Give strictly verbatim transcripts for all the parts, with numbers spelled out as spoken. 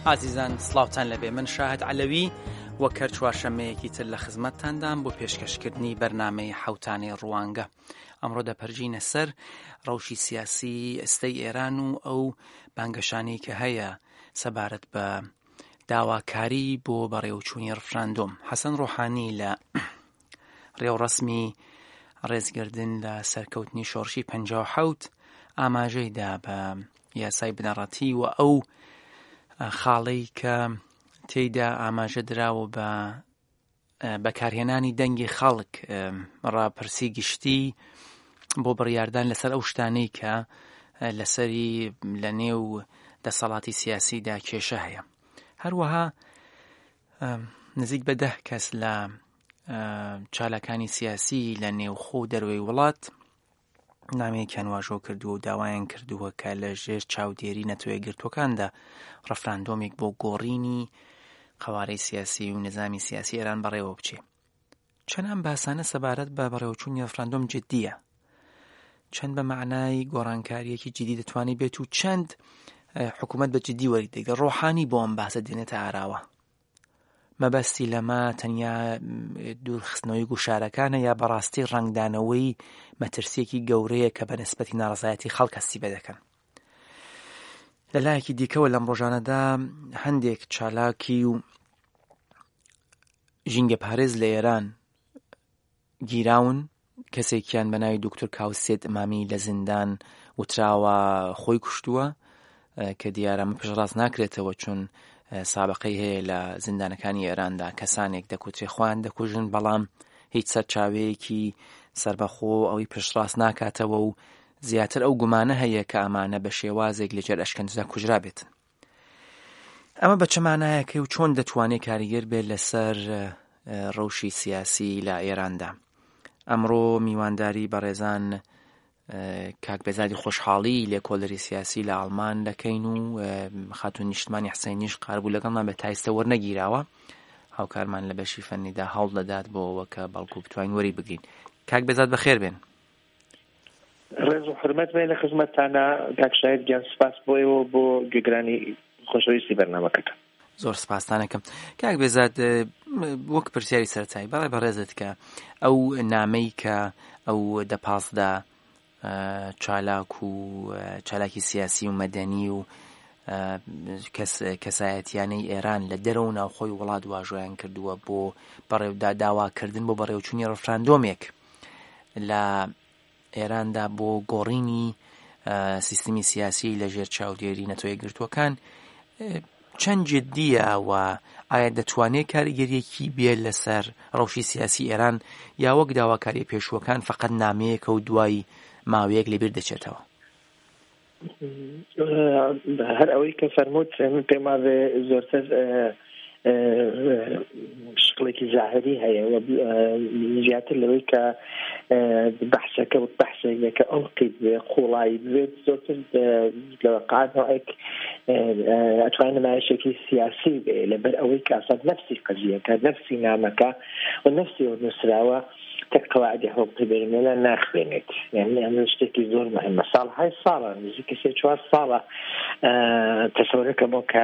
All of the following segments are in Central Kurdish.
ئازیزان سڵاوتان لەبێ، من شاهد علەوی وەک هەر چوارشەمەیەکی تر لە خزمەتتاندام بۆ پێشکەشکردنی بەرنامەی حەوتانەی ڕوانگە. ئەمڕۆ دەپەرژینە سەر ڕەوشی سیاسی ئێستەی ئێران و ئەو بانگەشانەی کە هەیە سەبارەت بە داواکاری بۆ بەڕێوەچوونی ڕفراندۆم. حەسەن ڕۆحانی لە ڕێوڕەسمی ڕێزگردن لە سەرکەوتنی شۆڕشی پەنجاو و حەوت ئاماژەیدا بە یاسای بنەڕەتی و ئەو خاڵەی کە تێیدا ئاماژە دراوە بە بەکارهێنانی دەنگی خەڵک ڕاپرسی گشتی بۆ بڕیاردان لەسەر ئەو شتانەی کە لەسەری لە نێو دەسەڵاتی سیاسیدا کێشە هەیە. هەروەها نزیک بە دە کەس لە چالاکانی سیاسی لە نێوخۆ دەروێی وڵات نامەیەکیان واژۆ کردووە و داوایان کردووە کە لە ژێر چاودێری نەتەوەیەگرتوەکاندا ڕەفراندۆمێک بۆ گۆڕینی قەوارەی سیاسی و نظامی سیاسی ئێران بەڕێوە بچێ. چەند ئەم باسانە سەبارەت بە بەڕێوەچوونی ڕەفراندۆم جددیە، چەند بە معنای گۆڕانکاریەکی جددی دەتوانێت بێت و چەند حکوومەت بە جددی وەریدەگرێت. ڕۆحانی بۆ ئەم باسە دێنێتە ئاراوە. مەبەستی لەمە تەنیا دوورخستنەوەی گوشارەکانە یا بەڕاستی ڕنگدانەوەی مەترسیەکی گەورەیە کە بە نسبەتی ناڕزایەتی خەڵک هەستی بەدەکەن. لەلایەکی دیکەوە لەم ڕۆژانەدا هەندێک چالاکی و ژینگە پارێز لە ئێران گیراون. کەسێکیان بە ناوی دکتۆر کاوسێت ئەمامی لە زیندان وتراوە خۆی کوشتووە کە دیارە من پشتڕاست ناکرێتەوە چون سابقەی هەیە لە زیندانەکانی ئێراندا کەسانێک دەکوترێ خۆیان دەکوژن، بەڵام هیچ سەرچاوەیەکی سربەخۆ ئەوی پشتڕاست ناکاتەوە و زیاتر ئەو گومانە هەیە کە ئەمانە بە شێوازێک لەجێر ئەشکەنجدا کوژرا بێتن. ئەمە بە چه مانایەکە و چۆن دەتوانێت کاریگەر بێت لەسەر ڕەوشی سیاسی لە ئێراندا؟ ئەمڕۆ میوانداری بەڕێزان کاک بێزادی خۆشحاڵی لێکۆڵەری سیاسی لە ئەڵمان دەکەین و خاتون نیشتمانی حسێنیش قاربوو لەگەڵمان بە تایستە وەرنەگیراوە. هاوکارمان لە بەشی فەنیدا هەوڵ دەدات بۆەوە کە بەڵکو بتوانین وەری بگرین. کاک بێزاد بەخێر بێن. ڕێز و حرمەت بێ لە خزمەتتانە کاک شاید گیان سپاس بۆیەوە بۆ گوێگرانی خۆشەویستی بەرنامەکەتان. زۆر سپاستانەکەم. کاک بێزاد وەک پرسیاری سەرەتایی بەڵێ بەڕێزت کە ئەو نامەی کە ئەو دەپازدا چالاک و چالاکی سیاسی و مەدەنی و کەسایەتیانەی ئێران لە دەرەوە ناوخۆی وڵات واژۆیان کردووە بۆ بەڕێوەدا داواکردن بۆ بەڕێوەچوونی ڕەفراندۆمێک لە ئێراندا بۆ گۆڕینی سیستمی سیاسی لە ژێر چاودێری نەتەوەیەکگرتووەکان چەند جددیە و ئایا دەتوانێت کاریگەریەکی بێت لەسەر ڕەوشی سیاسی ئێران یا وەک داواکاری پێشوەکان فقط نامەیەکە و دوای ماوەیەک لەبیر دەچێتەوە؟ هەر ئەوەی کە فەرمووت پێما زۆرتر شکڵێکی زاهری هەیە و زیاتر لەوەی کە بەحسەکە و بەحسێکە ئەڵقی بێ قوڵایی بێت زۆرتر لەوەقعاتەوەیک ئەتوانێت نمایشێکی سیاسی بێ لەبەر ئەوەی کە ئاسان نەفسی قەزیەکە نەفسی نامەکە و نەفسی ئەو نووسراوە تەک قەواعدی هەڵقی بێنێ ناخوێنێت. یعنی ئەمە شتێکی زۆر مهمە. ساڵهای ساڵە نزیکە سێ چوار ساڵە تەسەورەکە بۆ کە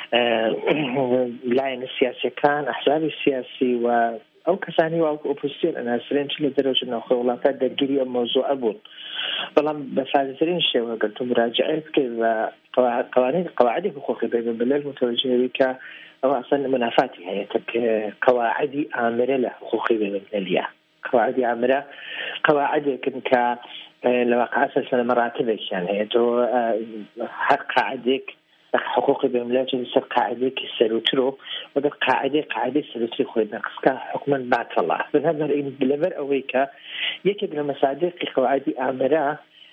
لایەنە سیاسیەکان ئەحزابی سیاسی و ئەو کەسانی و ئۆپۆزیسیۆن ئەناسرێن چ لە دەرەوە چ ناوخۆی وڵاتات دەرگیری ئەم مەوزوعە بوون. بەڵام بە سادەترین شێوە گەر تۆ مراجعە بکەیت بە قوانین قەواعدی حقوقی بین الملل متوجه کە ئەوە ئەسڵ منافاتی هەیە قەواعدی ئامرە لە حقوقی بین المللیە. قواعدی عامرە قواعدێکن کە لەواقع ئەساسا مەراتبێکیان هەیە. تۆ هەر قاعدێک حقوقی بێملە سەر قاعدێکی سەروترۆ و دە قاعدەی قاعدەی سەروتری خۆی نەقسکە حکومەت باتەڵا. بنابەر لەبەر ئەوەی کە یەکێک لە مەسادیقی قواعدی عامرە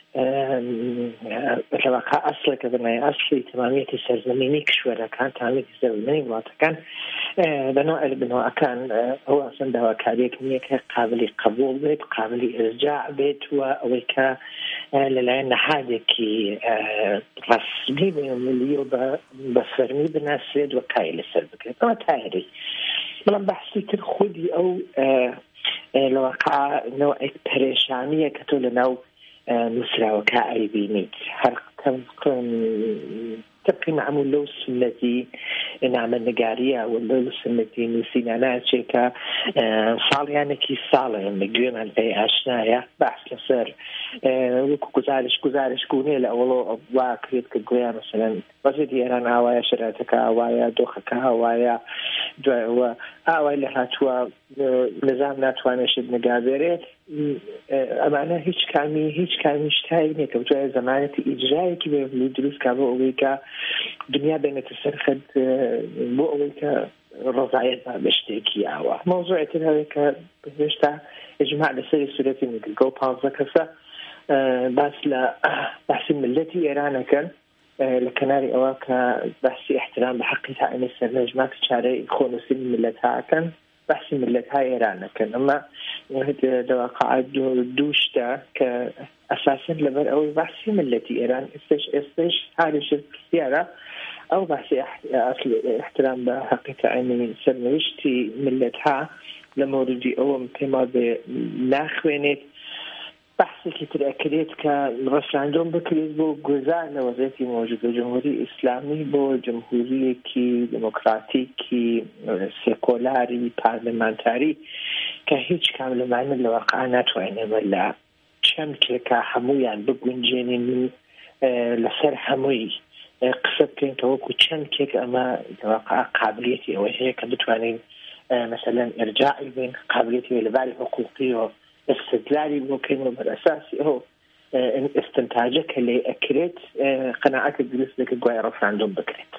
لەواقع ئەسڵێکە بنای ئەسڵی تەمامیەتی سەرزەمینی کشوەرەکان تەمامیەتی سەرزەمینی وڵاتەکان بنەوە بنەوەکان ئەو ئەسڵ داواکاریەک نییە کە قابلی قبول بێت، قابلی ئرجاع بێت و ئەوەی کە لەلایەن نەحادێکی ڕەسمی بینالمللی و بە فەرمی بناسرێت و کاری لەسەر بکرێت. ئەوە تایری. بەڵام بەحسی تر خودی ئەو لەواقع نەوەیەک پەرێشانیە کە تۆ لەناو نووسراوەکە ئەیبینیت. هەر تبقي معمول له سنتي نعمل نجارية ولا سنتي نسينا شيكا صار يعني كي صار يعني جينا الأي أشنايا بحث لسر وكوزارش كوزارش كوني لأولو أبوا كريت كجويا مثلا وزيد يران أوايا شراتك أوايا دوخك أوايا دوا أوايا لهاتوا نظام ناتوانشد نجابرت أمانة هیچ کمی هیچ کمیش تایی نیست که توی زمانت اجرایی که به لیدروس که با اوی که دنیا بین تسرخد با اوی که رضایت بشته کی آوا موضوع تنهایی که بهشته اجماع لسری سورتی میگه جو پانزده کسا بس ل بحث ملتی ایران کن لکناری اوا که بحث احترام بحقی تعیین سرنجمات چاره خونسی ملتها کن بحث ملتها إيران كان أما هذا قاعد دوشتا كأساسا لبر أو بحث ملتي إيران استش استش هذا السيارة أو بحث أصل احترام بحقيقة عيني سرنوشتي ملتها لموردي أو متما بناخوينت بحثي كتير أكيد كرفراندوم بكريز بو جزء لوظيفة موجودة جمهوري إسلامي بو جمهوري كي ديمقراطيكي سيكولاري بارلمانتاري كهيج كامل معنى الواقع ناتواني ولا كم كيكا حموي عن بقونجيني لسر حموي قصد كين كوكو كم كيك أما الواقع قابليتي أو هيك بتواني مثلا إرجاعي بين قابليتي لبالي حقوقي استدلالي ممكن بالأساسي هو استنتاجك اللي أكريت قناعتك بنسبة قوية رفع عندهم بكريت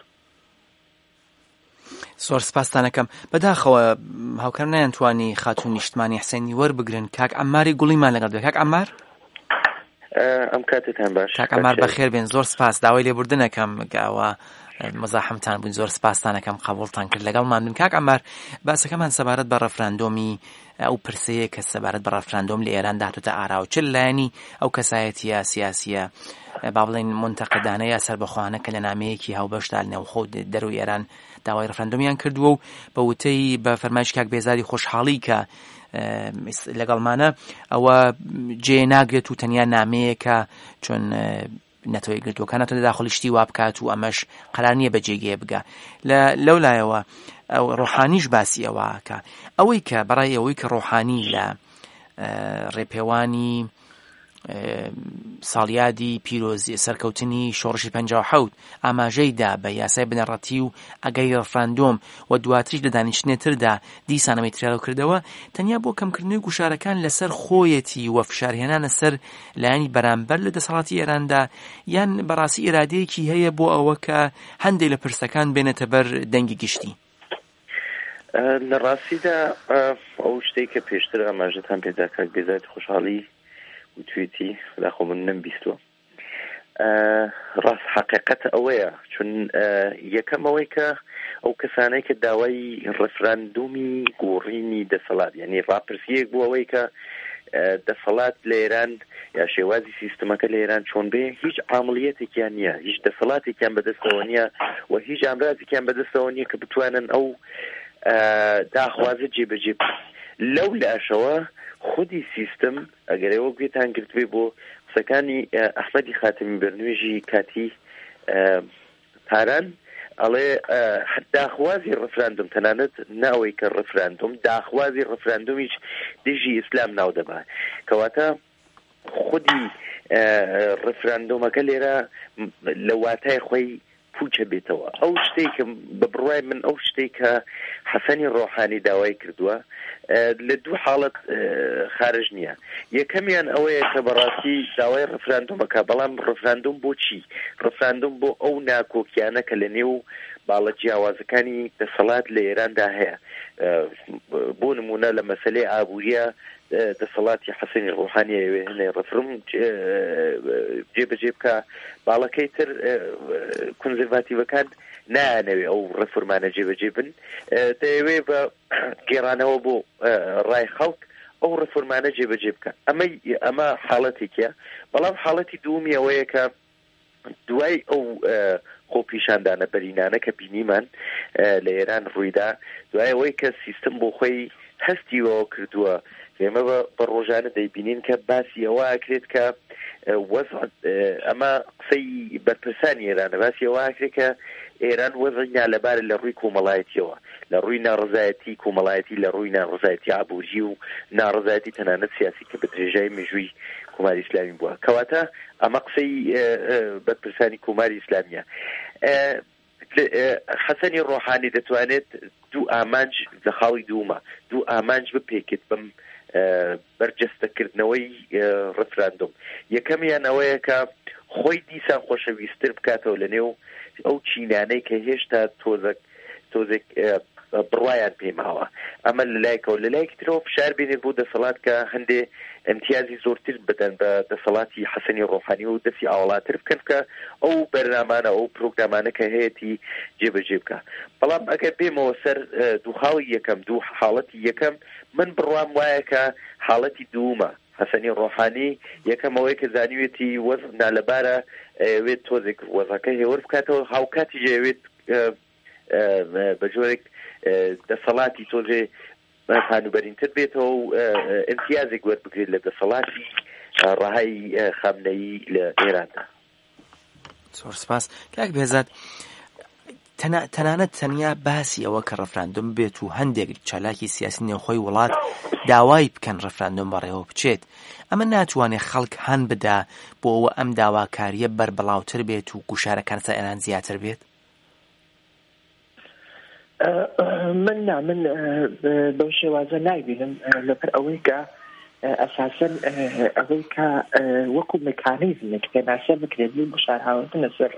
سۆر سپاسانەکەم بەداخەوە هاوکار نایانتوانی خاتون نیشتمانی حسێنی وەربگرن کاک عەماری گوڵیمان لەگەڵ بێ کاک عەمار ئەم کاتتان باش کاک عەمار بەخێر بێن زۆر سپاس داوای لێبوردنەکەم گاوە مزاحمتان بووین زۆر سپاسانەکەم قبوڵتان کرد لەگەڵمان بن کاک عەمار باسەکەمان سەبارەت بە ڕەفراندۆمی ئەو پرسەیە کە سەبارەت بە ڕەفراندۆم لە ئێران داهاتوتە ئاراوە چ لایەنی ئەو کەسایەتیە سیاسیە با بڵێن منتەقدانەیە سەربەخۆوانە کە لە نامەیەکی هاوبەشدا لەنێوخۆ دەروی ئێران داوای ڕەفراندۆمیان کردووە و بە وتەی بە فەرمایش کاک بێزاری خۆشحاڵی کە لەگەڵمانە ئەوە جێ ناگرێت و تەنیا نامەیەکە چۆن نەتەوەی گرتووەکانەوە داخڵی شتی وا بکات و ئەمەش قەرار نییە بەجێگێ بگە لەو لایەوە ئەو ڕۆحانیش باسی ئەوەکە ئەوەی کە بەڕای ئەوەی کە ڕۆحانی لە ڕێپێوانی ساڵیادی پیرۆزی سەرکەوتنی شۆڕشی پەنجاو و حەوت ئاماژەیدا بە یاسای بنەڕەتی و ئەگەی ڕەفراندۆم و دواتریش لە دانیشتنێتردا دیسانەمەی تریاو کردەوە تەنیا بۆ کەمکردنەوەی گوشارەکان لەسەر خۆیەتی و فشارهێنانە سەر لایەنی بەرامبەر لە دەسەڵاتی ئێراندا یان بەڕاستی ئێرادەیەکی هەیە بۆ ئەوە کە هەندێک لە پرسەکان بێنێتە بەر دەنگی گشتی لە ڕاستیدا ئەو شتێک کە پێشتر ئاماژەتان پێدا کاک بێزاری خۆشحاڵی وتویتی داخۆ من نەمبیستوە ڕاست حقیقەت ئەوەیە چون یەکەم ئەوەی کە ئەو کەسانەی کە داوای ڕەفراندۆمی گۆڕینی دەسەڵات یعنی ڕاپرسیەک بوو ئەوەی کە دەسەڵات لە ئێران یا شێوازی سیستەمەکە لە ئێران چۆن بێ هیچ عامڵیەتێکیان نییە هیچ دەسەڵاتێکیان بەدەستەوە نییە و هیچ ئامرازێکیان بەدەستەوە نییە کە بتوانن ئەو داخوازە جێبەجێ لەو لاشەوە خودی سیستم ئەگەر ئێوە گوێتان گرتوێ بۆ قسەکانی ئەحمەدی خاتمی بەرنوێژی کاتی پاران ئەڵێ داخوازی ڕەفراندۆم تەنانەت ناوەی کە ڕەفراندۆم داخوازی ڕەفراندۆمیش دژی ئیسلام ناو دەبا کەواتە خودی ڕەفراندۆمەکە لێرە لە واتای خۆی پوچە بێتەوە ئەو شتێکم بە بڕوای من ئەو شتێک کە حەسەنی ڕۆحانی داوای کردووە لە دوو حاڵەت خارج نییە یەکەمیان ئەوەیە کە بەڕاستی داوای ڕەفراندۆمەکە بەڵام ڕەفراندۆم بۆچی ڕەفراندۆم بۆ ئەو ناکۆکیانە کە لە نێو باڵە جیاوازەکانی دەسەڵات لە ئێراندا هەیە بۆ نمونە لە مەسەلەی ئابووریە دەسەڵاتی حەسەنی ڕۆحانیە هێنێ ڕەفرم جێبەجێ بکە باڵەکەی تر کونزێڤاتیڤەکان نایانەوێ ئەو ڕەفرمانە جێبەجێ بن دەیەوێ بە گێڕانەوە بۆ ڕای خەڵک ئەو ڕەفرمانە جێبەجێ بکە ئەمە ئەمە حاڵەتێکە بەڵام حاڵەتی دووەمی ئەوەیە کە دوای ئەو خۆپیشاندانە بەرینانە کە بینیمان لە ئێران ڕوویدا دوای ئەوەی کە سیستم بۆ خۆی هەستیەوە کردووە ئێمە بە ڕۆژانە دەیبینین کە باسی ئەوە ئاکرێت کە وەزع ئەمە قسەی بەرپرسانی ئێرانە باسی ئەوە ئاکرێت کە ئێران وەزعیا لەبارە لە ڕووی کۆمەڵایەتیەوە، لە ڕووی ناڕزایەتی کۆمەڵایەتی، لە ڕووی ناڕزایەتی ئابووری و ناڕزایەتی تەنانەت سیاسی کە بە درێژای مێژووی کۆماری ئیسلامی بووە. کەواتە ئەمە قسەی بەرپرسانی کۆماری ئیسلامیە. حەسەنی ڕۆحانی دەتوانێت دوو ئامانج لە خاڵی دوومە دوو ئامانج بپێکێت بم بەرجەستەکردنەوەی ڕفراندۆم. یەکەمیان ئەوەیە کە خۆی دیسان خۆشەویستتر بکاتەوە لە نێو ئەو چینانەی کە هێشتا تۆزێک تۆزێک بڕوایان پێماوە. ئەمە لە لایەکەوە لە لایەکی ترەوە فشار بێنێت بۆ دەسەڵات کە هەندێ ئەمتیازی زۆرتر بدەن بە دەسەڵاتی حەسەنی ڕۆحانی و دەستی ئاوەڵاتر بکەن کە ئەو بەرنامانە ئەو پرۆگرامانە کە هەیەی جێبەجێ بکە. بەڵام ئەگەر بێمەوە سەر دوو خاڵی یەکەم دوو حاڵەتی یەکەم، من بڕوام وایە کە حاڵەتی دوومە حەسەنی ڕۆحانی یەکەمەوەی کە زانیوێتی وەزنا لەبارە وێت تۆزێک وەزەکە هێور بکاتەوە، هاوکاتی ژێوێت بە جۆرێک دەسەڵاتی تۆزێ خانوبەرینتر بێتەوە و ئیمتیازێک وەربگرێت لە دەسەڵاتی ڕەهای خامنەیی لە ئێراندا. زۆر سپاس. کاک بێزاد، تەنانەت تەنیا باسی ئەوە کە ڕەفراندۆم بێت و هەندێک چالاکی سیاسی نێوخۆی وڵات داوای بکەن ڕەفراندۆم بەڕێوە بچێت، ئەمە ناتوانێت خەڵک هەن بدا بۆ ئەوە ئەم داواکاریە بەربەڵاوتر بێت و گوشارەکان سەر ئێران زیاتر بێت؟ من نا من بەو شێوازە نایبینم، لەبەر ئەوەی کە ئەساسەن ئەوەی کە وەکو مکانیزمێک پێناسە بکرێت بۆ گوشارهاوردنە سەر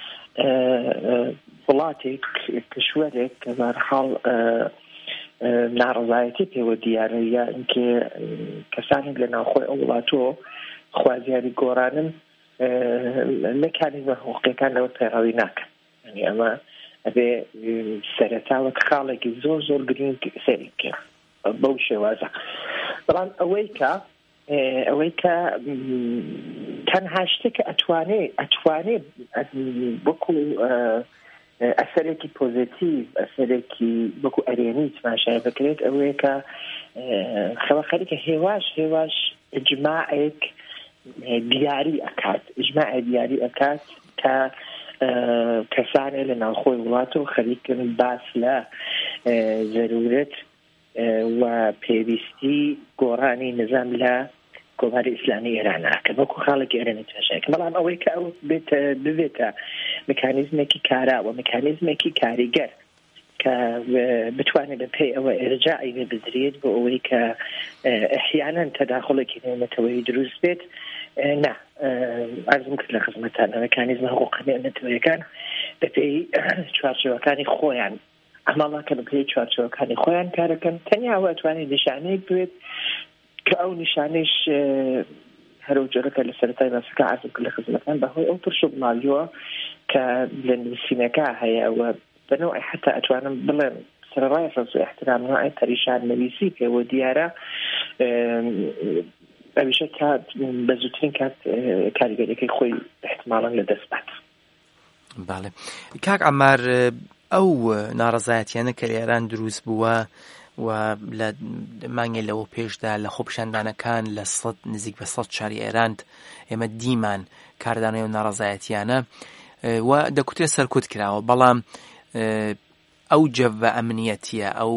وڵاتێک کشوەرێک کە بەرحاڵ ناڕزایەتی پێوە دیارە یا ئینکە کەسانێک لە ناوخۆی ئەو وڵاتۆ خوازیاری گۆڕانن مکانیزمە حقوقیەکان لەوە پەیڕەوی ناکەن. یعنی ئەمە ئەبێ سەرەتاوە خاڵێکی زۆر زۆر گرنگ سەری بکەن بەو شێوازە. بەڵام ئەوەی کە ئەوەی کە تەنها شتێکە ئەتوانێ ئەتوانێ وەکو ئەسەرێکی پۆزیتیڤ ئەسەرێکی وەکو ئەرێنی تماشای بکرێت ئەوەیە کە خەوەخەریکە هێواش هێواش ئیجماعێک دیاری ئەکات ئیجماع دیاری ئەکات کە کەسانێ لە ناوخۆی وڵات و خەریکن باس لە ضرورەت و پێویستی گۆڕانی نظام لە کۆماری ئیسلامی ئێران ناکە وەکو خاڵێکی ئێرانی تماشای. بەڵام ئەوەی کە ئەو ببێتە مکانیزمێکی کارا و مکانیزمێکی کاریگەر کە بتوانێت بە پێی ئەوە ئێرجاعی لێ بدرێت بۆ ئەوەی کە ئەحیانەن تەداخڵێکی نێونەتەوەیی دروست بێت، نا ئەرزم کرد لە خزمەتانە مکانیزمە حقوقی نێونەتەوەیەکان بە پێی چوارچێوەکانی خۆیان ئەماڵاکە بە پێی چوارچێوەکانی خۆیان کارەکەن. تەنیا ئەوە ئەتوانێت نیشانەیەک بێت کە ئەو نیشانەیش هەرو جۆرەکە لە سەرەتای باسەکە ئەرزم کرد لە خزمەتان بەهۆی ئەو پرش و بڵاویەوە کە لە نووسینەکە هەیە و بەنەوەی حتا ئەتوانم بڵێم سەرڕای ڕەز و احترام نوعی پەریشان نویسی پێوە دیارە ئەویشە کات بە زووترین کات کاریگەریەکەی خۆی احتماڵاً لە دەست بات. باڵێ کاک عەمار، ئەو ناڕەزایەتیانە کە لە ئێران دروست بووە و لە مانگێ لەوە پێشدا لە خۆپیشاندانەکان لە سەد نزیک بە سەد شاری ئێران ئێمە دیمان کاردانەوە ناڕەزایەتیانە و دەکوتێ سەرکوت کراوە، بەڵام ئەو جەڤە ئەمنیەتیە ئەو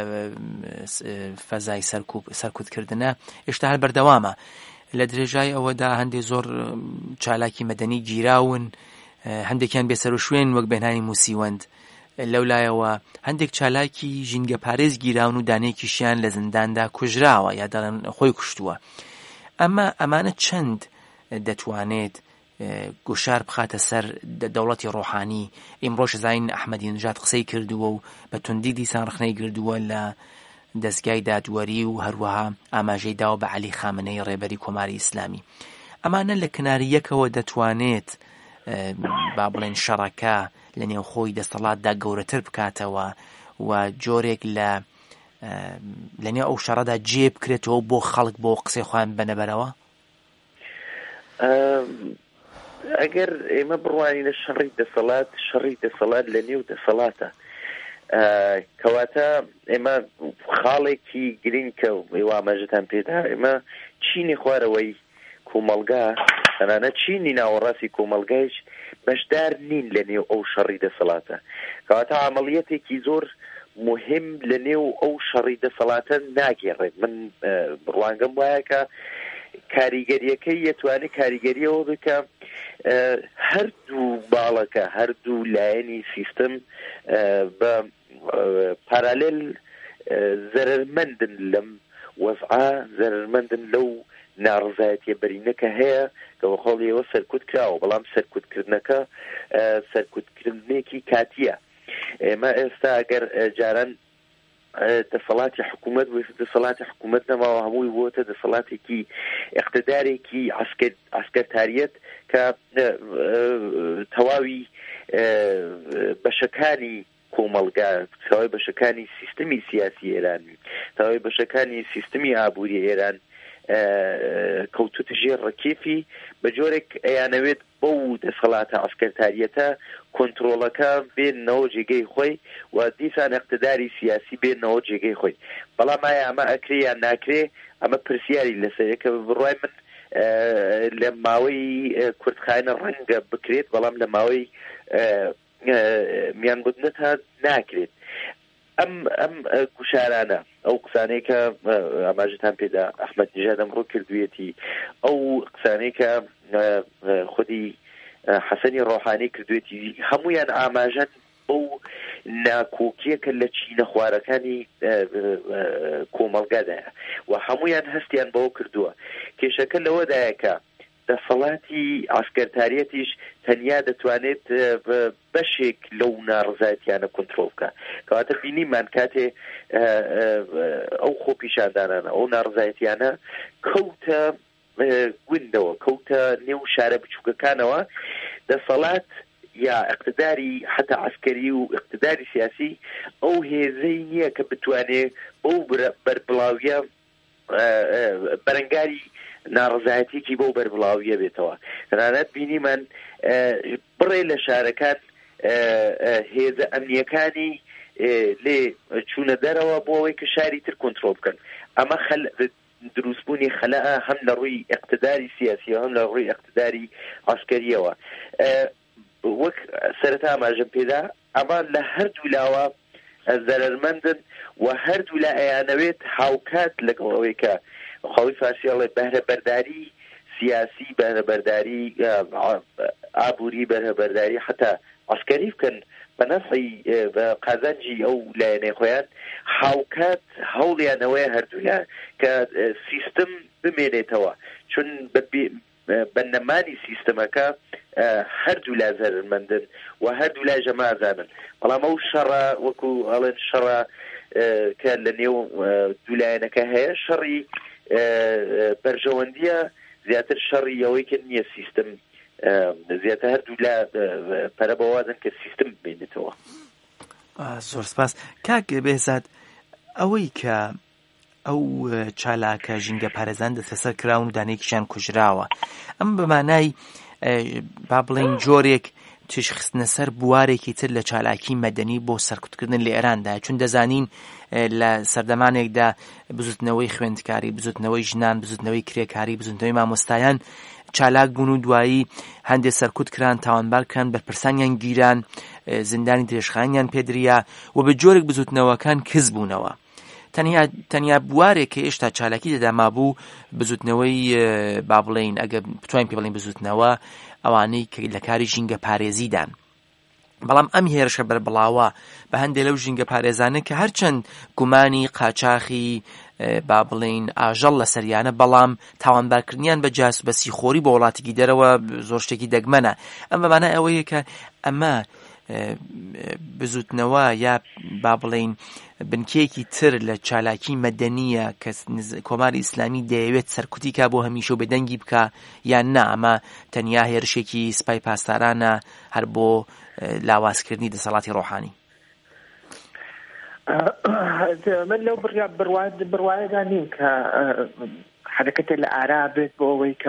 فەزای سەرکوتکردنە هێشتا هەر بەردەوامە. لە درێژای ئەوەدا هەندێک زۆر چالاکی مەدەنی گیراون، هەندێکیان بێسەر و شوێن وەک بێنانی موسیوەند، لەولایەوە هەندێک چالاکی ژینگە پارێز گیراون و دانەیەکیشیان لە زینداندا کوژراوە یا دەڵێن خۆی کوشتووە. ئەمە ئەمانە چەند دەتوانێت گوشار بخاتە سەر دەوڵەتی ڕۆحانی؟ ئیمڕۆژ زاین ئەحمەدی نژاد قسەی کردووە و بە توندی دیسان ڕخنەی گردووە لە دەستگای دادوەری و هەروەها ئاماژەی داوە بە عەلی خامنەی ڕێبەری کۆماری ئیسلامی. ئەمانە لە کناریەکەوە دەتوانێت با بڵێن شەڕەکە لە نێوخۆی دەسەڵاتدا گەورەتر بکاتەوە و جۆرێک لە لە نێو ئەو شەڕەدا جێ بکرێتەوە بۆ خەڵک بۆ قسەی خۆیان بەنەبەرەوە؟ ئەگەر ئێمە بڕوانینە شەڕی دەسەڵات شەڕی دەسەڵات لە نێو دەسەڵاتە، کەواتە ئێمە خاڵێکی گرنگ کە وامەژتان پێدا ئێمە چینی خوارەوەی کۆمەڵگا تەنانەت چینی ناوەڕاستی کۆمەلگایش بەشدار نین لە نێو ئەو شەڕی دەسەڵاتە کەواتە عملیەتێکی زۆر مهم لە نێو ئەو شەڕی دەسەڵاتە ناگێڕێت من ڕوانگەم وایە کە کاریگەریەکەی یەتوانی کاریگەریەوە بکە هەردوو باڵەکە هەردوو لایەنی سیستم بە پارالێل زەرمەندن لەم وەزعە زەرمەندن لەو ناڕزایەتیە بەرینەکە هەیە کە بەخۆڵیەوە سەرکوت کراوە بەڵام سەرکوتکردنەکە سەرکوتکردنێکی کاتیە ئێمە ئێستا ئەگەر جاران دەسەڵاتی حکوومەت دەسەڵاتی حکوومەت نەماوە هەمووی بۆتە دەسەڵاتێکی اقتدارێکی عسکەرتاریەت کە تەواوی بەشەکانی کۆمەڵگا تەواوی بەشەکانی سیستمی سیاسی ئێرانی تەواوی بەشەکانی سیستمی ئابووری ئێران کەوتوتە ژێر ڕکێفی بە جۆرێک ئەیانەوێت بەو دەسەڵاتە عسکەرتاریەتە کۆنتڕۆڵەکە بێنەوە جێگەی خۆی و دیسان اقتداری سیاسی بێنەوە جێگەی خۆی بەڵام ئایا ئەمە ئەکرێ یان ناکرێ ئەمە پرسیاری لەسەرەکە بڕای من لە ماوەی کوردخانە ڕەنگە بکرێت بەڵام لە ماوەی میانگوتنەتە ناکرێت ئەم ئەم گوشارانە ئەو قسانەی کە ئاماژتان پێدا ئەحمەد نیژاد ئەمڕۆ کردوویەتی ئەو قسانەی کە خودی حەسەنی ڕۆحانی کردوێتی هەمویان ئاماژەن بەو ناکۆکیەکە لە چینە خوارەکانی کۆمەڵگادایە و هەمویان هەستیان بەوە کردووە کێشەکە لەوەدایە کە دەسەڵاتی عسکەرتاریەتیش تەنیا دەتوانێت بەشێک لەو ناڕزایەتیانە کۆنتڕۆڵ بکە کەواتە بینیمان کاتێ ئەو خۆپیشاندانانە ئەو ناڕزایەتیانە کەوتە گوندەوە کەوتە نێو شارە بچووکەکانەوە دەسەڵات یا اقتداری حتا عسکەری و اقتداری سیاسی ئەو هێزەی نییە کە بتوانێت بەو بەربڵاویە بەرەنگاری ناڕزایەتێکی بەو بەربڵاویە بێتەوە تەنانەت بینیمان بڕێ لە شارەکان هێزە ئەمنیەکانی لێ چوونە دەرەوە بۆ ئەوەی کە شاری تر کۆنتڕۆڵ بکەن ئەمە دروستبوونی خەلەعە هەم لە ڕووی اقتداری سیاسی هەم لە ڕووی اقتداری عسکەریەوە وەک سەرەتا ئاماژەم پێدا ئەمان لە هەردوو لاوە زەرمەندن و هەردوو لا ئەیانەوێت هاوکات لەگەڵ ئەوەی کە خەڵی فارسیاڵێ بەهرەبەرداری سیاسی بەهرەبەرداری ئابووری بەهرەبەرداری حتا عسکەری بکەن بە نەفعی قازانجی ئەو لایەنەی خۆیان هاوکات هەوڵیانەوەی هەردوولا کە سیستم بمێنێتەوە چون بەنەمانی سیستەمەکە هەردوو لا زەرمەندن و هەردوو لا ژەمازانن بەڵام ئەو شەڕە وەکو ئەڵێن شەڕە کە لە نێو دوولایەنەکە هەیە شەڕی بەرژەوەندیە زیاتر شەڕی ئەوەی کە نییە سیستم زیاتر هەردوو لا پەرە بەوازن کە سیستم ببینێتەوە. زۆر سپاس کاک بێزاد ئەوەی کە ئەو چالاکە ژینگە پارێزان دەستەسەر کراون و دانێکیشان کوژراوە ئەم بەمانای با بڵێن جۆرێک تشخستنە سەر بوارێکی تر لە چالاکی مەدەنی بۆ سەرکوتکردن لە ئێراندا چون دەزانین لە سەردەمانێکدا بزوتنەوەی خوێندکاری بزوتنەوەی ژنان بزوتنەوەی کرێکاری بزوتنەوەی مامۆستایان چالاک بوون و دوایی هەندێک سەرکوت کران تاوانبارکان بەرپرسانیان گیران زیندانی درێژخانیان پێدریا و بە جۆرێک بزوتنەوەکان کز بوونەوە تەنیا تەنیا بوارێک کە ئێشتا چالاکی دەداما بوو بزوتنەوەی با بڵێن ئەگە بتوانین پێ بڵێن بزوتنەوە ئەوانەی کە لە کاری ژینگە پارێزیدان بەڵام ئەم هێرشە بەربڵاوە بە هەندێک لەو ژینگە پارێزانە کە هەرچەند گومانی قاچاخی با بڵێن ئاژەڵ لە سەریانە بەڵام تاوانبارکردنیان بە جاسوبەسی خۆری بە وڵاتێکی دەرەوە زۆر شتێکی دەگمەنە ئەم بەمانە ئەوەیە کە ئەمە بزوتنەوە یا با بڵێن بنکێکی تر لە چالاکی مەدەنیە کە کۆماری ئیسلامی دەیەوێت سەرکوتی کا بۆ هەمیشە و بەدەنگی بکە یان نا ئەمە تەنیا هێرشێکی سپای پاسدارانە هەر بۆ لاوازکردنی دەسەڵاتی ڕۆحانی. من لەو بڕوایەدا نیم کە حرەکەتێ لە ئارا بێت بۆ ئەوەی کە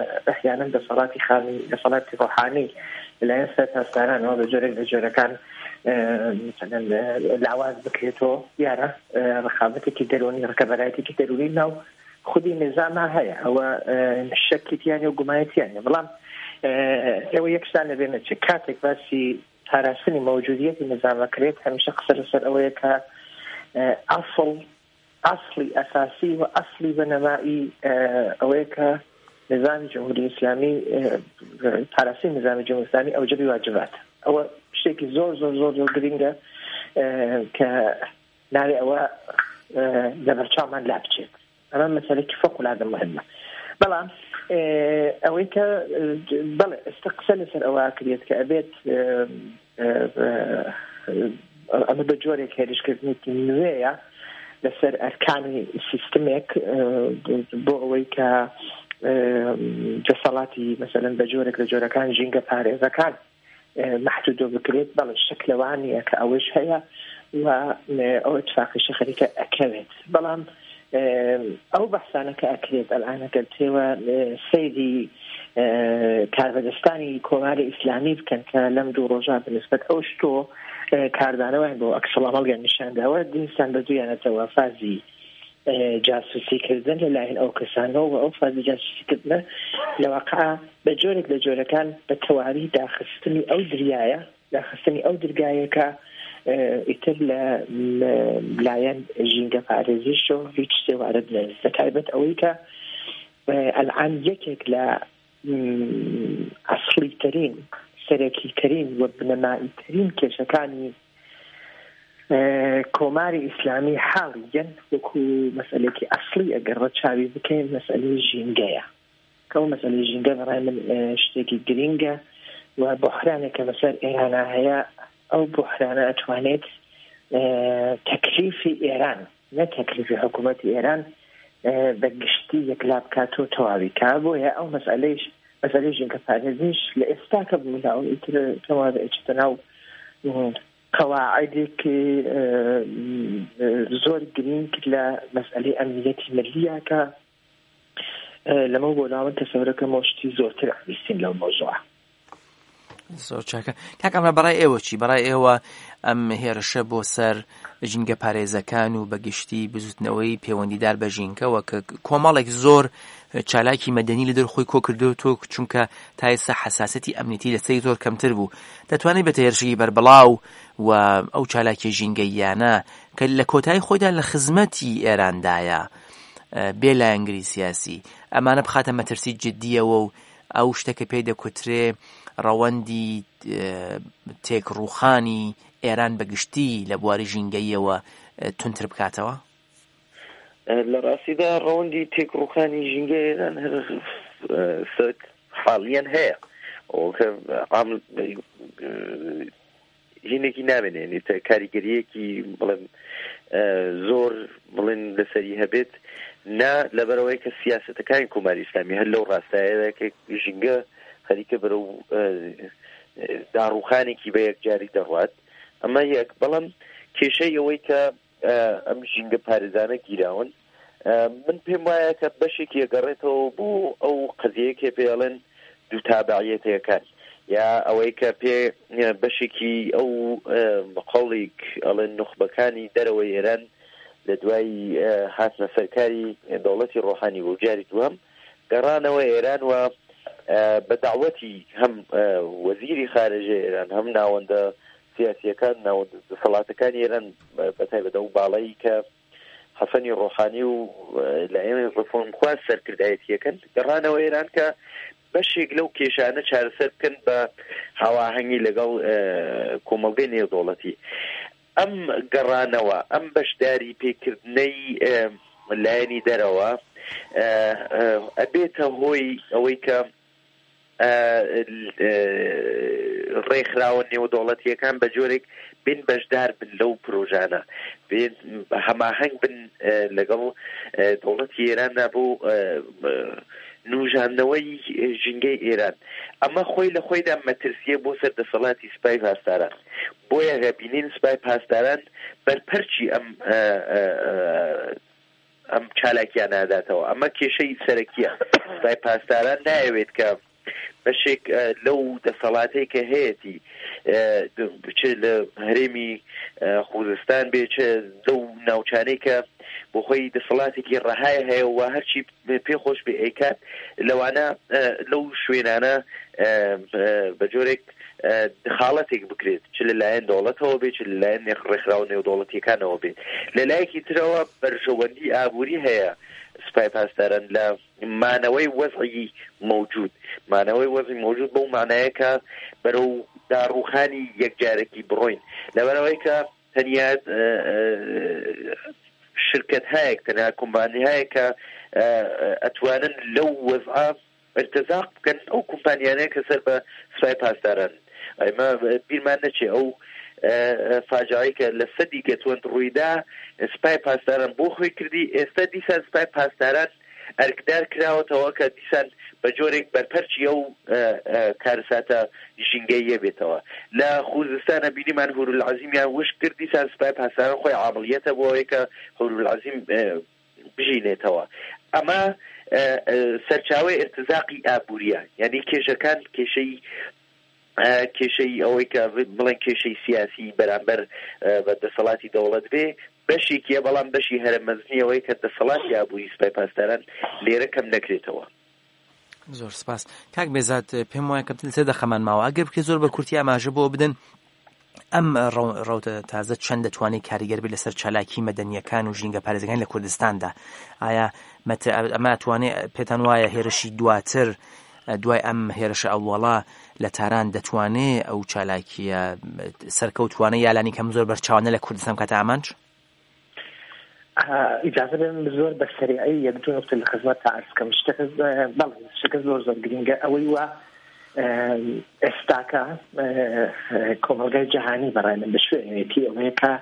ئەحیانەن دەسەڵاتی خانی دەسەڵاتی ڕۆحانی لەلایەن سەر پاسدارانەوە بە جۆرێک لە جۆرەکان مثلا العواز بكريتو يارا رقابتك دروني ركبراتك دروني ناو خذي نظامها هيا هو الشك يعني وقمايت يعني بلام لو يكسان بين شكاتك بس تراسني موجودية النظام كريت هم شخص رسل أويك أصل أصلي أساسي وأصلي بنمائي أويك نظام الجمهورية الإسلامي تراسي نظام الجمهورية الإسلامي أو جبي واجبات أو شيء زور زور زور زور قرينجا كناري أو دبرشا من لابتشيت أما مسألة فوق هذا مهمة بلا أويك بلا استقسل سر أواكريت كأبيت أما بجوري كهريش كذني نوية لسر أركاني سيستميك بو أويك جسالاتي مثلا بجورك لجورة كان جينجا باري إذا كان محدود بكريت بل الشكل وعني كأوش هي أو اتفاق شخريك أكلت بلان أو بحثانا كأكلت الآن قلت هو سيدي كاردستاني كوماري إسلامي كان كلم دو رجاء بالنسبة أوشتو كاردانا وين بو أكسل عمل يعني نشان داوة دينستان بدو يعني توافازي جاسوسي كردن للاهن أو كسانو وأو فازي جاسوسي كردن لواقع بجورك لجورة كان بتواري داخستني أو درياية داخستني أو درقاية كا يتبلى ملايان جينجا فارزيشو هيك سوى عردنا الزكايبة أويكا الآن يكيك لا أصلي ترين سركي ترين وبنمائي ترين كشكاني كوماري إسلامي حاليا وكو مسألة أصلية قررت شعبي بكين مسألة جينجايا كو مسألة جينجا براي من شتاكي جرينجا وبحرانة كمسألة إيرانا هي أو بحرانة أتوانيت تكليف إيران لا تكليف حكومة إيران بقشتي يكلاب كاتو توابي كابو هي أو مسألة مسألة جينجا فارزيش لإستاكب ملاو إتر توابي اجتناو قواعدك زور جرين كلا مسألة أمنيتي ملية ك لما بولا من تصورك موشتي زور ترعيسين لو موضوع زۆر چاکە کاک ئەمە بەڕای ئێوە چی بەڕای ئێوە ئەم هێرشە بۆ سەر ژینگە پارێزەکان و بەگشتی بزوتنەوەی پەیوەندیدار بە ژینگەوە کە کۆمەڵێک زۆر چالاکی مەدەنی لە دەرخۆی کۆ کردووە چونکە تا ئێستا حساسەتی ئەمنیەتی لەسەری زۆر کەمتر بوو دەتوانێت بێتە هێرشی بەربەڵاو و ئەو چالاکی ژینگەیانە کە لە کۆتایی خۆیدا لە خزمەتی ئێراندایە بێ لایەنگری سیاسی ئەمانە بخاتە مەترسی جددیەوە و ئەو شتێکە پێی دەکوترێ ڕەوەندی تێکڕووخانی ئێران بەگشتی لە بواری ژینگەیەوە تونتر بکاتەوە لە ڕاستیدا ڕەوەندی تێکڕووخانی ژینگەی ئێران هەر حاڵیان هەیە هینێکی نامێنێ کاریگەریەکی بڵێن زۆر بڵێن لەسەری هەبێت نا لەبەرەوەی کە سیاسەتەکانی کۆماری ئیسلامی هەر لەو ڕاستایەدا کە ژینگە خەریکە بەرەو داڕوخانێکی بە یەکجاری دەڕوات ئەمە یەک بەڵام کێشەی ئەوەی کە ئەم ژینگە پارێزانە گیراون من پێم وایە کە بەشێکی ئەگەڕێتەوە بۆ ئەو قەزیەیەکێ پێڵێن دوو تابعیەتەکان یا ئەوەی کە پێ بەشێکی ئەو بەقەڵێک ئەڵێن نوخبەکانی دەرەوەی ئێران لە دوای هاتنە سەرکاری دەوڵەتی ڕۆحانی بۆ جاری دووەم گەڕانەوە ئێران و بەداوەتی هەم وەزیری خارجی ئێران هەم ناوەندە سیاسیەکان ناوەندە دەسەڵاتەکانی ئێران بەتایبەتە ئەو باڵایی کە حەسەنی ڕۆحانی و لە ئێمە ڕفۆن خواز سەرکردایەتیەکەن گەڕانەوە ئێران کە بەشێک لەو کێشانە چارەسەر بکەن بە هاواهەنگی لەگەڵ کۆمەڵگەی نێودەوڵەتی ئەم گەڕانەوە ئەم بەشداری پێکردنەی لایەنی دەرەوە ئەبێتە هۆی ئەوەی کە ڕێکخراوە نێودەوڵەتیەکان بە جۆرێک بین بەشدار بن لەو پرۆژانە بین هەماهەنگ بن لەگەڵ دەوڵەتی ئێراندا بۆ نوژاندنەوەی ژینگەی ئێران ئەمە خۆی لە خۆیدا مەترسیە بۆ سەر دەسەڵاتی سوپای پاسداران بۆیە ئەگەبینین سوپای پاسداران بەرپەرچی ئەم ئەم چالاکیان ناداتەوە ئەمە کێشەی سەرەکیە سوپای پاسداران نایەوێت کە بەشێک لەو دەسەڵاتەی کە هەیەی چ لە هەرێمی خوزستان بێ چ لەو ناوچانەی کە بۆ خۆی دەسەڵاتێکی ڕەهای هەیە و هەرچی پێ خۆش بێ ئەیکات لەوانە لەو شوێنانە بە جۆرێک دخالەتێک بکرێت چ لەلایەن دەوڵەتەوە بێت چ لەلایەن ڕێکخراو نێودەوڵەتیەکانەوە بێت لەلایەکی ترەوە بەرژەوەندی ئابووری هەیە سپای پاسداران لە مانەوەی وەزعی موجود مانەوەی وەزعی موجود بەو مانایە کە بەرەو داڕوخانی یەکجارێکی بڕۆین لەبەرەوەی کە تەنیا شرکت هەیەک تەنیا کۆمپانی هەیە کە ئەتوانن لەو وەزعە ارتزاق بکەن ئەو کۆمپانیانەیە کە سەر بە سپای پاسداران ئەمە بیرمان نەچێ ئەو فاجعەی کە لە سەدی گەتوەند ڕوویدا سپای پاسداران بۆ خۆی کردی ئێستا دیسان سپای پاسداران ئەرکدار کراوەتەوە کە دیسان بە جۆرێک بەرپەرچی ئەو کارساتە ژینگەیە بێتەوە لە خوزستانە بینیمان هورولعەزیمیان وشک کرد دیسان سپای پاسداران خۆی عامڵیەتە بۆ ئەوەی کە هورولعەزیم بژینێتەوە ئەمە سەرچاوی ارتزاقی ئابووریە یعنی کێشەکان کێشەی کێشەی ئەوەی کە بڵێن کێشەی سیاسی بەرامبەر بە دەسەڵاتی دەوڵەت بێ بەشێکیە بەڵام بەشی هەرە مەزنیەوەی کە دەسەڵاتی ئابووری سپای پاسداران لێرە کەم نەکرێتەوە. زۆر سپاس. کاک بێزاد پێم وایە کە سێ دەخەمان ماوە ئەگەر بکرێت زۆر بە کورتی ئاماژە بۆ بدەن ئەم ڕەوتە تازە چەند دەتوانێت کاریگەر بێت لەسەر چالاکی مەدەنیەکان و ژینگە پارێزەکان لە کوردستاندا ئایا ئەمە ئەتوانێت پێتان وایە هێرشی دواتر دوای ئەم هێرشە ئەوڵا لە تاران دەتوانێت ئەو چالاکیە سەرکەوتوانە یالانی کەم زۆر بەرچاوانە لە کوردستان کاتە ئامانج؟ ئیجازە بێن زۆر بە سەریعی یەک دوو نقطە لە خزمەت تا عەرز بکەم شتەکە بەڵێ شتەکە زۆر زۆر گرینگە ئەوەی وە ئێستاکە کۆمەلگای جەهانی بەڕای من بە شوێنێتی ئەوەیە کە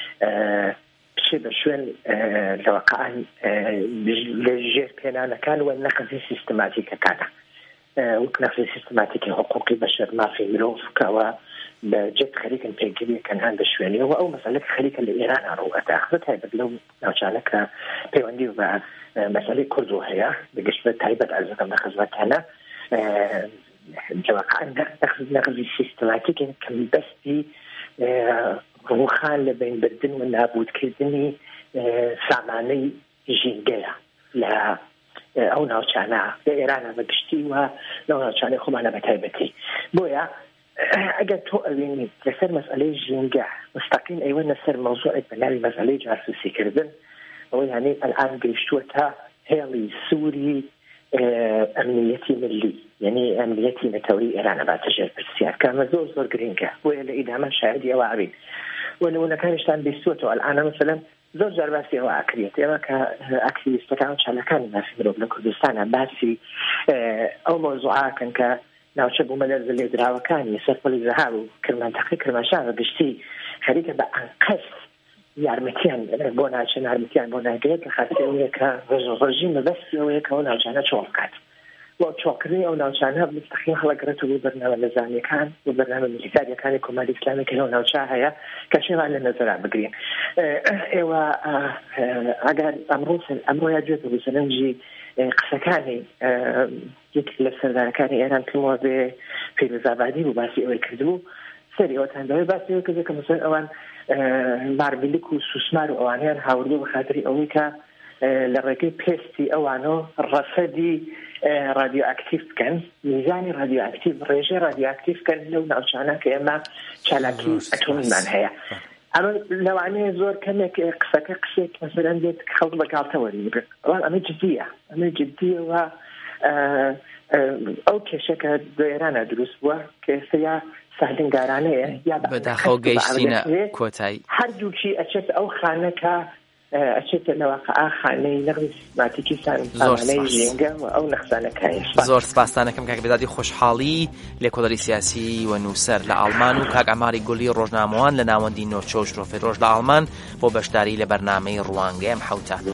بچێ بە شوێن لەواقعان لە ژێر پێنانەکان و نەقزی سیستماتیکەکانە وەک نەقزی سیستماتیکی حقوقی بەشەر مافی مرۆڤ کەوە بجد خەریکن پێگیریەکەن هەن بە شوێنیەوە ئەو مەسەلە خەریکە لە ئێران ڕوئەتە خزمەت تایبەت لەو ناوچانە کە پەیوەندی بە مەسەلەی کورد هەیە بەگشت بە تایبەت ئەرزەکەم لە خزمەتانە جواقعان نەقزی سیستماتیکن کەم بەستی ڕووخان لە بینبردن و نابودکردنی سامانەی ژینگەیە لە ئەو ناوچانە لە ئێرانە بەگشتی و لەو ناوچانەی خۆمانە بە تایبەتی بۆیە ئەگەر تۆ ئەوێنی لەسەر مەسئلەی ژینگە مستەقیم ئەیوەنە سەر مەوزوعێک بە ناوی مەسئلەی جاسوسیکردن ئەوەی هەنێ ئەلان گەیشتووە تا هێڵی سووری ئەمنیەتی ملی یعنی ئەمنیەتی نەتەوەی ئێرانە باتەژێر پرسیار کامە زۆر زۆر گرنگە بۆیە لە ئیدامە شاهدی ئەوە ئاوین و نمونەکانیشتان بیستوەتەوە ئەلانە مەسەلەن زۆر جار باسی ئەوە ئاکرێت ئێمە کە ئاکتیڤیستەکان چالەکانی مافی مرۆڤ لە کوردستانە باسی ئەو مەوزوعاکەن کە ناوچە بوومە لەرزە لێدراوەکانی سەرپەلی زەهار و کرمانتەقی کرماشان و گشتی خەریکە بە ئەنقەس یارمەتیان بۆ ناچێن یارمەتیان بۆ ناگرێت لە خاطر ئەوەیە کە ڕژیم بەبەستی ئەوەیە کە ئەو ناوچانە چۆڵ بکات و چۆڵکردنی ئەو ناوچانە مستەقیم هەڵەگرێت و بۆ بەرنامە نەزانیەکان و بەرنامە میلیتاریەکانی کۆماری ئیسلامی کە لەو ناوچە هەیە کە شێوان لە نەزەرا بگرین ئێوە ئەگەر ئەمڕۆ ئەمڕۆ گوێتە بۆ سەرنجی قسەکانی یەک لە سەردارەکانی ئێران کردەوە بێ فیروزابادی و باسی ئەوەی کردبوو سەری ئەوەتان دەوێت باسی ئەوە کردێت کە مەسەڵەن ئەوان مارمیلک و سوسمار و ئەوانیان هاوردوو بە خاتری ئەوەی کە لە ڕێگەی پێستی ئەوانە ڕەسەدی رادیو ئاکتیڤ بکەن میزانی رادیو ئاکتیڤ ڕێژەی رادیو ئاکتیڤ بکەن لەو ناوچانە کە ئێمە چالاکی ئەتۆمیمان هەیە ئەمە لەوانەیە زۆر کەمێک قسەکە قسێک مەسەلەن بێت خەڵک بەگاڵتەوە بگرن ئەوان ئەمە جددیە ئەمە جددیەوە ئەو کێشەکە دو ئێرانە دروست بووە کە ئێستا یا ساهلنگارانەیە یا بەداخەو گەیشتینە کۆتایی هەردووچی ئەچێت ئەو خانەکە ئەچێتە لەواقع خانەی نەقزی سیستماتیکی سامانەی ژینگە و ئەو نەخسانەکانی زۆر سپاسدانەکەم کاک بێزادی خۆشحاڵی لێکۆڵەری سیاسی و نووسەر لە ئاڵمان و کاک ئەماری گوڵی ڕۆژنامەوان لە ناوەندی نۆچۆ شرۆفی ڕۆژ لە ئاڵمان بۆ بەشداری لە بەرنامەی ڕوانگە ئەم حەوتە.